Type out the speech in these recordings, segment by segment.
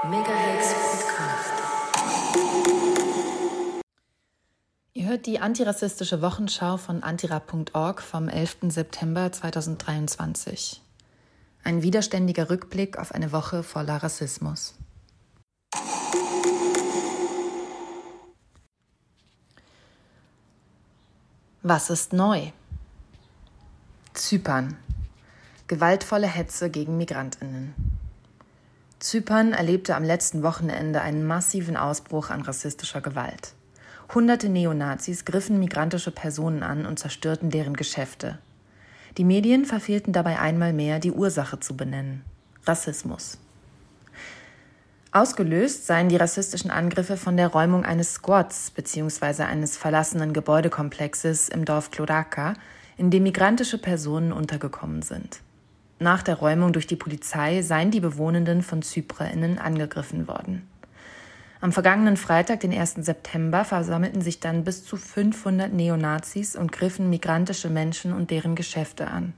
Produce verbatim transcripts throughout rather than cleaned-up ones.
Megahex Podcast. Ihr hört die antirassistische Wochenschau von antira punkt org vom elften September zweitausenddreiundzwanzig. Ein widerständiger Rückblick auf eine Woche voller Rassismus. Was ist neu? Zypern. Gewaltvolle Hetze gegen MigrantInnen. Zypern erlebte am letzten Wochenende einen massiven Ausbruch an rassistischer Gewalt. Hunderte Neonazis griffen migrantische Personen an und zerstörten deren Geschäfte. Die Medien verfehlten dabei einmal mehr, die Ursache zu benennen: Rassismus. Ausgelöst seien die rassistischen Angriffe von der Räumung eines Squats bzw. eines verlassenen Gebäudekomplexes im Dorf Kloraka, in dem migrantische Personen untergekommen sind. Nach der Räumung durch die Polizei seien die Bewohnenden von ZyprerInnen angegriffen worden. Am vergangenen Freitag, den ersten September, versammelten sich dann bis zu fünfhundert Neonazis und griffen migrantische Menschen und deren Geschäfte an.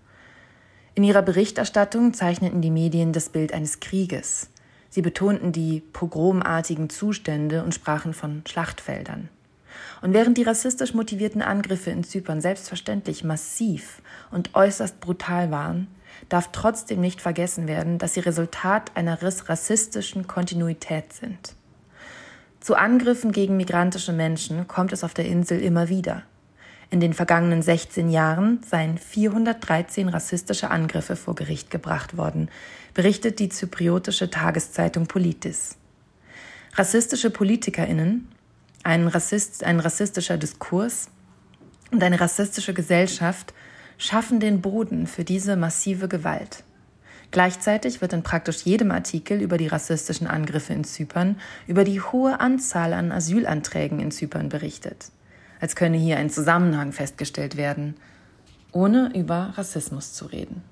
In ihrer Berichterstattung zeichneten die Medien das Bild eines Krieges. Sie betonten die pogromartigen Zustände und sprachen von Schlachtfeldern. Und während die rassistisch motivierten Angriffe in Zypern selbstverständlich massiv und äußerst brutal waren, darf trotzdem nicht vergessen werden, dass sie Resultat einer rassistischen Kontinuität sind. Zu Angriffen gegen migrantische Menschen kommt es auf der Insel immer wieder. In den vergangenen sechzehn Jahren seien vierhundertdreizehn rassistische Angriffe vor Gericht gebracht worden, berichtet die zypriotische Tageszeitung Politis. Rassistische PolitikerInnen, ein, Rassist, ein rassistischer Diskurs und eine rassistische Gesellschaft schaffen den Boden für diese massive Gewalt. Gleichzeitig wird in praktisch jedem Artikel über die rassistischen Angriffe in Zypern, über die hohe Anzahl an Asylanträgen in Zypern berichtet, als könne hier ein Zusammenhang festgestellt werden, ohne über Rassismus zu reden.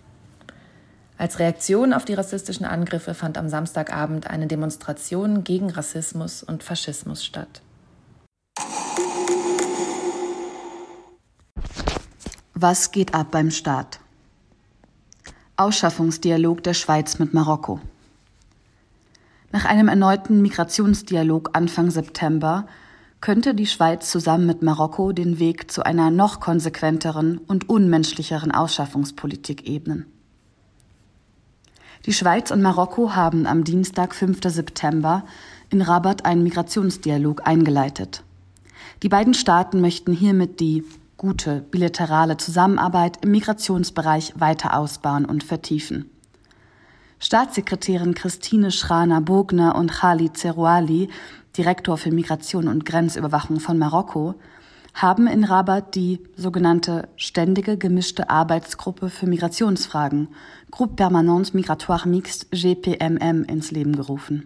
Als Reaktion auf die rassistischen Angriffe fand am Samstagabend eine Demonstration gegen Rassismus und Faschismus statt. Was geht ab beim Staat? Ausschaffungsdialog der Schweiz mit Marokko. Nach einem erneuten Migrationsdialog Anfang September könnte die Schweiz zusammen mit Marokko den Weg zu einer noch konsequenteren und unmenschlicheren Ausschaffungspolitik ebnen. Die Schweiz und Marokko haben am Dienstag, fünften September, in Rabat einen Migrationsdialog eingeleitet. Die beiden Staaten möchten hiermit die gute bilaterale Zusammenarbeit im Migrationsbereich weiter ausbauen und vertiefen. Staatssekretärin Christine Schraner-Bogner und Khalid Zerouali, Direktor für Migration und Grenzüberwachung von Marokko, haben in Rabat die sogenannte Ständige Gemischte Arbeitsgruppe für Migrationsfragen, Groupe Permanente Migratoire Mixte G P M M, ins Leben gerufen.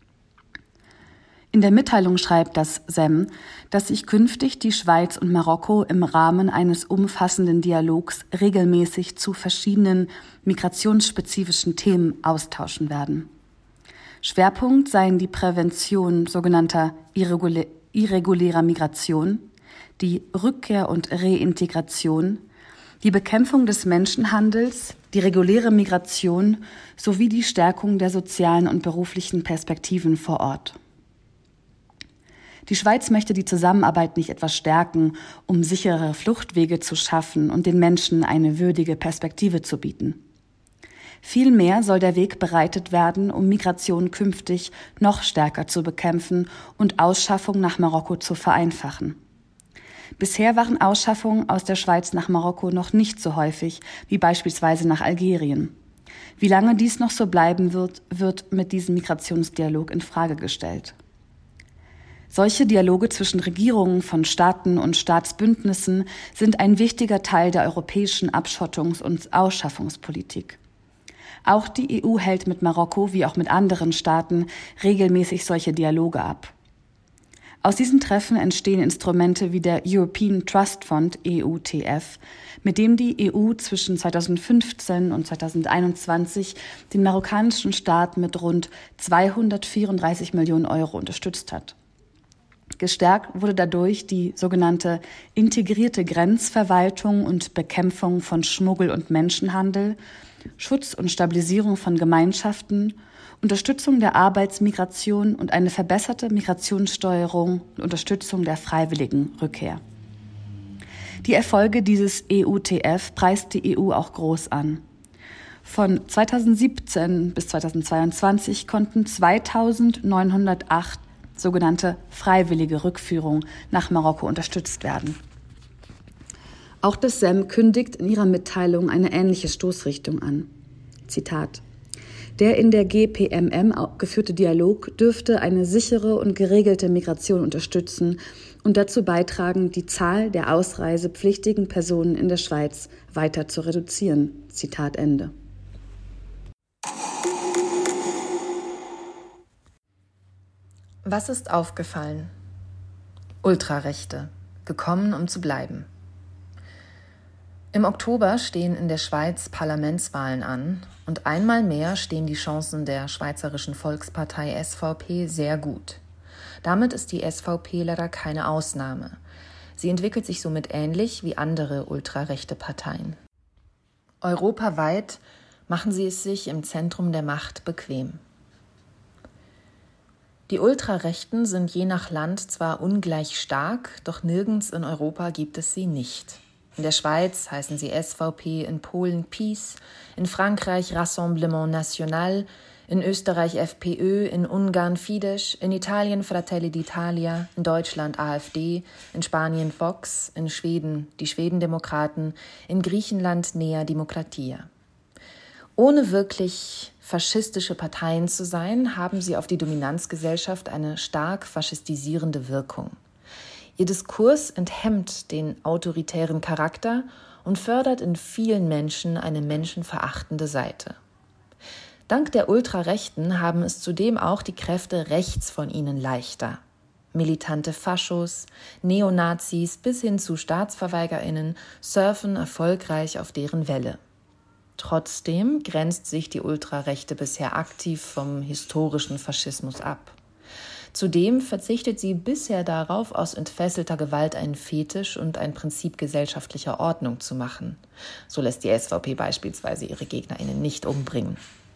In der Mitteilung schreibt das S E M, dass sich künftig die Schweiz und Marokko im Rahmen eines umfassenden Dialogs regelmäßig zu verschiedenen migrationsspezifischen Themen austauschen werden. Schwerpunkt seien die Prävention sogenannter irregulä- irregulärer Migration, die Rückkehr und Reintegration, die Bekämpfung des Menschenhandels, die reguläre Migration sowie die Stärkung der sozialen und beruflichen Perspektiven vor Ort. Die Schweiz möchte die Zusammenarbeit nicht etwas stärken, um sicherere Fluchtwege zu schaffen und den Menschen eine würdige Perspektive zu bieten. Vielmehr soll der Weg bereitet werden, um Migration künftig noch stärker zu bekämpfen und Ausschaffung nach Marokko zu vereinfachen. Bisher waren Ausschaffungen aus der Schweiz nach Marokko noch nicht so häufig wie beispielsweise nach Algerien. Wie lange dies noch so bleiben wird, wird mit diesem Migrationsdialog in Frage gestellt. Solche Dialoge zwischen Regierungen von Staaten und Staatsbündnissen sind ein wichtiger Teil der europäischen Abschottungs- und Ausschaffungspolitik. Auch die E U hält mit Marokko wie auch mit anderen Staaten regelmäßig solche Dialoge ab. Aus diesen Treffen entstehen Instrumente wie der European Trust Fund E U T F, mit dem die E U zwischen zweitausendfünfzehn und zweitausendeinundzwanzig den marokkanischen Staat mit rund zweihundertvierunddreißig Millionen Euro unterstützt hat. Gestärkt wurde dadurch die sogenannte integrierte Grenzverwaltung und Bekämpfung von Schmuggel und Menschenhandel, Schutz und Stabilisierung von Gemeinschaften Unterstützung der Arbeitsmigration und eine verbesserte Migrationssteuerung und Unterstützung der freiwilligen Rückkehr. Die Erfolge dieses E U T F preist die E U auch groß an. Von zweitausendsiebzehn bis zweitausendzweiundzwanzig konnten zweitausendneunhundertacht sogenannte freiwillige Rückführungen nach Marokko unterstützt werden. Auch das S E M kündigt in ihrer Mitteilung eine ähnliche Stoßrichtung an. Zitat: Der in der G P M M geführte Dialog dürfte eine sichere und geregelte Migration unterstützen und dazu beitragen, die Zahl der ausreisepflichtigen Personen in der Schweiz weiter zu reduzieren. Zitat Ende. Was ist aufgefallen? Ultrarechte, gekommen, um zu bleiben. Im Oktober stehen in der Schweiz Parlamentswahlen an und einmal mehr stehen die Chancen der Schweizerischen Volkspartei S V P sehr gut. Damit ist die S V P leider keine Ausnahme. Sie entwickelt sich somit ähnlich wie andere ultrarechte Parteien. Europaweit machen sie es sich im Zentrum der Macht bequem. Die Ultrarechten sind je nach Land zwar ungleich stark, doch nirgends in Europa gibt es sie nicht. In der Schweiz heißen sie S V P, in Polen PiS, in Frankreich Rassemblement National, in Österreich F P Ö, in Ungarn Fidesz, in Italien Fratelli d'Italia, in Deutschland A f D, in Spanien Vox, in Schweden die Schwedendemokraten, in Griechenland Nea Dimokratia. Ohne wirklich faschistische Parteien zu sein, haben sie auf die Dominanzgesellschaft eine stark faschistisierende Wirkung. Ihr Diskurs enthemmt den autoritären Charakter und fördert in vielen Menschen eine menschenverachtende Seite. Dank der Ultrarechten haben es zudem auch die Kräfte rechts von ihnen leichter. Militante Faschos, Neonazis bis hin zu StaatsverweigerInnen surfen erfolgreich auf deren Welle. Trotzdem grenzt sich die Ultrarechte bisher aktiv vom historischen Faschismus ab. Zudem verzichtet sie bisher darauf, aus entfesselter Gewalt einen Fetisch und ein Prinzip gesellschaftlicher Ordnung zu machen. So lässt die S V P beispielsweise ihre GegnerInnen nicht umbringen.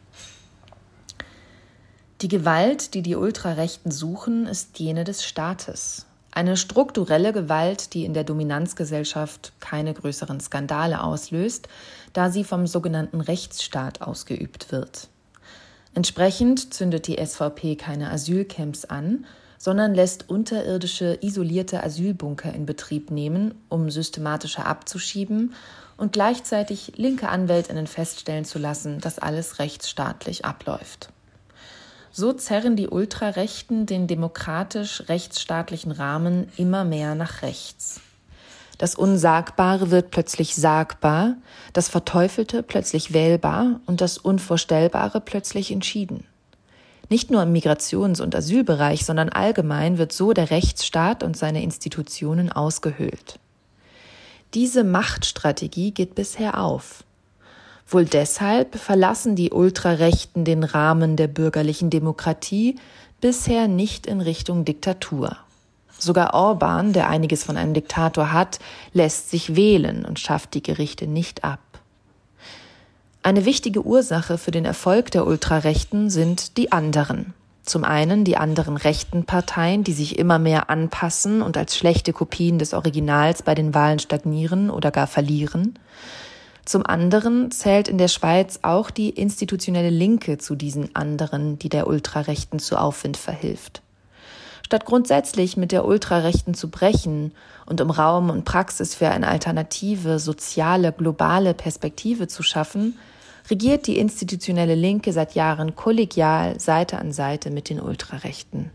Die Gewalt, die die Ultrarechten suchen, ist jene des Staates. Eine strukturelle Gewalt, die in der Dominanzgesellschaft keine größeren Skandale auslöst, da sie vom sogenannten Rechtsstaat ausgeübt wird. Entsprechend zündet die S V P keine Asylcamps an, sondern lässt unterirdische, isolierte Asylbunker in Betrieb nehmen, um systematischer abzuschieben und gleichzeitig linke AnwältInnen feststellen zu lassen, dass alles rechtsstaatlich abläuft. So zerren die Ultrarechten den demokratisch-rechtsstaatlichen Rahmen immer mehr nach rechts. Das Unsagbare wird plötzlich sagbar, das Verteufelte plötzlich wählbar und das Unvorstellbare plötzlich entschieden. Nicht nur im Migrations- und Asylbereich, sondern allgemein wird so der Rechtsstaat und seine Institutionen ausgehöhlt. Diese Machtstrategie geht bisher auf. Wohl deshalb verlassen die Ultrarechten den Rahmen der bürgerlichen Demokratie bisher nicht in Richtung Diktatur. Sogar Orban, der einiges von einem Diktator hat, lässt sich wählen und schafft die Gerichte nicht ab. Eine wichtige Ursache für den Erfolg der Ultrarechten sind die anderen. Zum einen die anderen rechten Parteien, die sich immer mehr anpassen und als schlechte Kopien des Originals bei den Wahlen stagnieren oder gar verlieren. Zum anderen zählt in der Schweiz auch die institutionelle Linke zu diesen anderen, die der Ultrarechten zu Aufwind verhilft. Statt grundsätzlich mit der Ultrarechten zu brechen und um Raum und Praxis für eine alternative, soziale, globale Perspektive zu schaffen, regiert die institutionelle Linke seit Jahren kollegial Seite an Seite mit den Ultrarechten.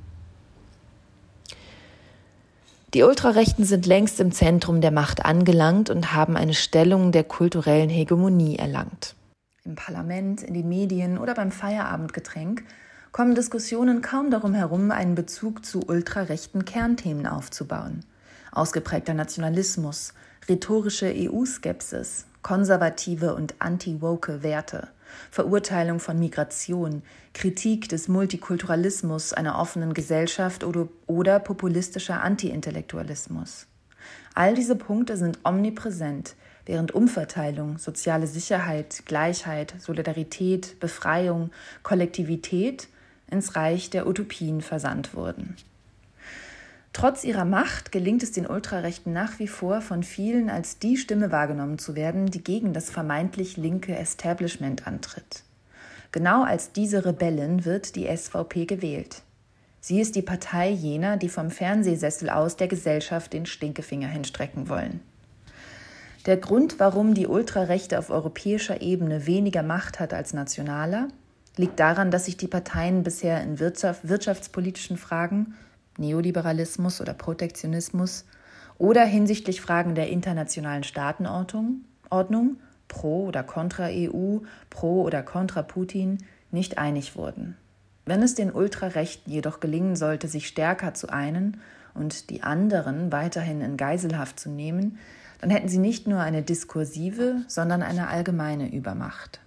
Die Ultrarechten sind längst im Zentrum der Macht angelangt und haben eine Stellung der kulturellen Hegemonie erlangt. Im Parlament, in den Medien oder beim Feierabendgetränk kommen Diskussionen kaum darum herum, einen Bezug zu ultrarechten Kernthemen aufzubauen. Ausgeprägter Nationalismus, rhetorische E U-Skepsis, konservative und anti-woke Werte, Verurteilung von Migration, Kritik des Multikulturalismus, einer offenen Gesellschaft oder, oder populistischer Anti-Intellektualismus. All diese Punkte sind omnipräsent, während Umverteilung, soziale Sicherheit, Gleichheit, Solidarität, Befreiung, Kollektivität ins Reich der Utopien versandt wurden. Trotz ihrer Macht gelingt es den Ultrarechten nach wie vor, von vielen als die Stimme wahrgenommen zu werden, die gegen das vermeintlich linke Establishment antritt. Genau als diese Rebellin wird die S V P gewählt. Sie ist die Partei jener, die vom Fernsehsessel aus der Gesellschaft den Stinkefinger hinstrecken wollen. Der Grund, warum die Ultrarechte auf europäischer Ebene weniger Macht hat als nationaler, liegt daran, dass sich die Parteien bisher in Wirtschaft, wirtschaftspolitischen Fragen, Neoliberalismus oder Protektionismus, oder hinsichtlich Fragen der internationalen Staatenordnung, Ordnung, pro oder contra E U, pro oder contra Putin, nicht einig wurden. Wenn es den Ultrarechten jedoch gelingen sollte, sich stärker zu einen und die anderen weiterhin in Geiselhaft zu nehmen, dann hätten sie nicht nur eine diskursive, sondern eine allgemeine Übermacht.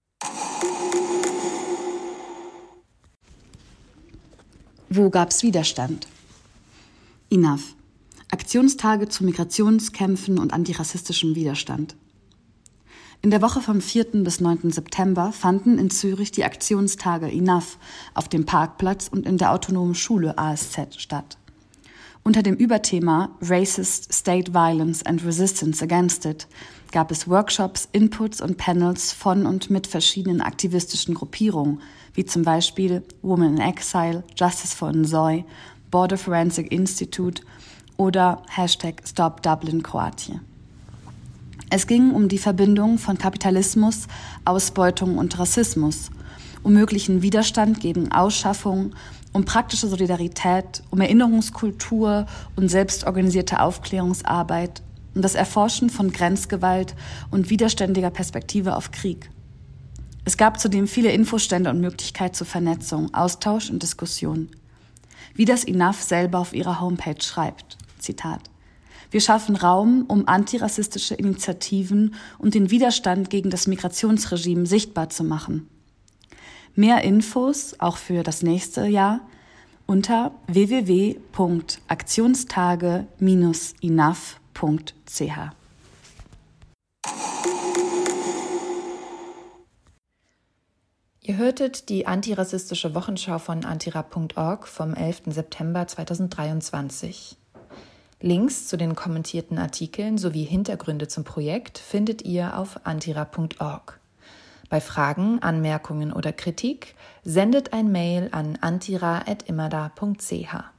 Wo gab's Widerstand? I N A F. Aktionstage zu Migrationskämpfen und antirassistischem Widerstand. In der Woche vom vierten bis neunten September fanden in Zürich die Aktionstage I N A F auf dem Parkplatz und in der autonomen Schule A S Z statt. Unter dem Überthema Racist State Violence and Resistance Against It gab es Workshops, Inputs und Panels von und mit verschiedenen aktivistischen Gruppierungen, wie zum Beispiel Women in Exile, Justice for Nzoy, Border Forensic Institute oder Hashtag Stop Dublin Kroatien. Es ging um die Verbindung von Kapitalismus, Ausbeutung und Rassismus, um möglichen Widerstand gegen Ausschaffung, um praktische Solidarität, um Erinnerungskultur und selbstorganisierte Aufklärungsarbeit, um das Erforschen von Grenzgewalt und widerständiger Perspektive auf Krieg. Es gab zudem viele Infostände und Möglichkeit zur Vernetzung, Austausch und Diskussion. Wie das I N A F selber auf ihrer Homepage schreibt, Zitat: Wir schaffen Raum, um antirassistische Initiativen und den Widerstand gegen das Migrationsregime sichtbar zu machen. Mehr Infos, auch für das nächste Jahr, unter w w w punkt aktionstage Bindestrich i n a f punkt c h. Ihr hörtet die antirassistische Wochenschau von antirap punkt org vom elften September zweitausenddreiundzwanzig. Links zu den kommentierten Artikeln sowie Hintergründe zum Projekt findet ihr auf antirap punkt org. Bei Fragen, Anmerkungen oder Kritik sendet ein Mail an antira at imada punkt c h.